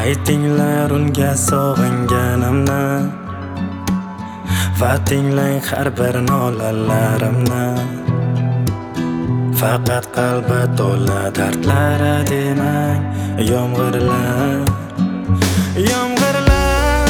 Aytinglar unga sog'inganimni va tinglang har bir nolalarimni. Faqat qalbi to'la dardlara demang, yomg'irlar, yomg'irlar.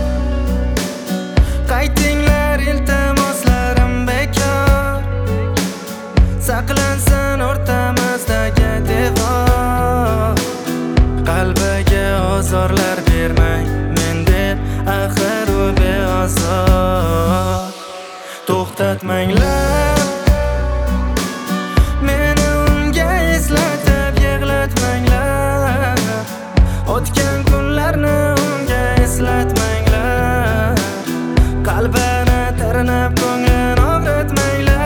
Qaytinglar, iltimoslarim bekor, saqlansin o'rtamizdagi devor. Qalbiga ozorlar bermang, men deb axir u beozor. To'xtatmanglar, meni unga eslatib yig'latmanglar. O'tgan kunlarni unga eslatmanglar. Qalbini tirnab ko'nglini og'ritmanglar.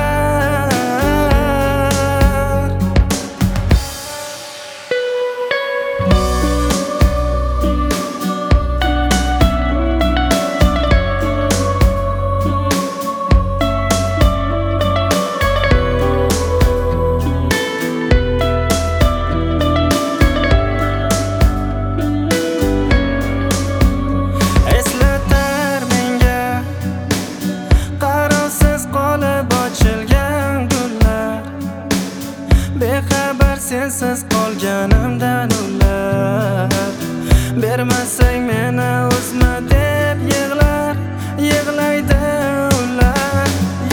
Bexabar sensiz qolganimdan ular, bermasang meni o'zma deb yig'lar, yig'laydi ular.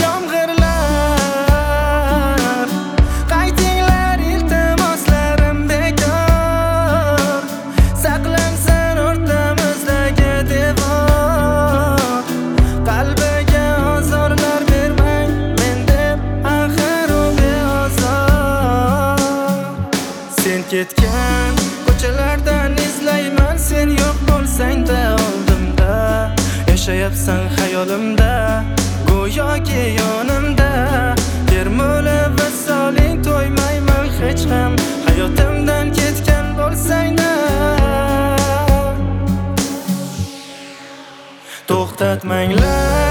Yomg'irlar, qaytinglar, iltimoslarim bekor, saqlansin o'rtamizdagi devor. Qalbiga ozorlar bermang, men deb axir u beozor. Sen ketgan ko'chalardan izlayman, sen yo'q bo'lsang-da oldimda. Yashayapsan xayolimda, go'yoki yonimda. Termulib visoling to'ymayman hech ham, hayotimdan ketgan bo'lsang-da. To'xtatmanglar,